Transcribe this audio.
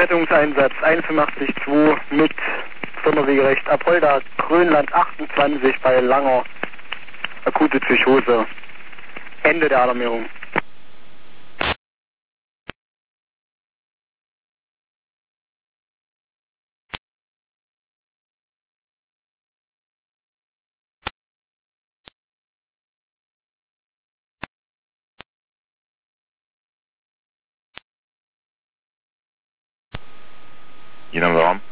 Rettungseinsatz 182 mit Sonderwegerecht Apolda, Grönland 28 bei Langer, akute Psychose. Ende der Alarmierung. Inom vám.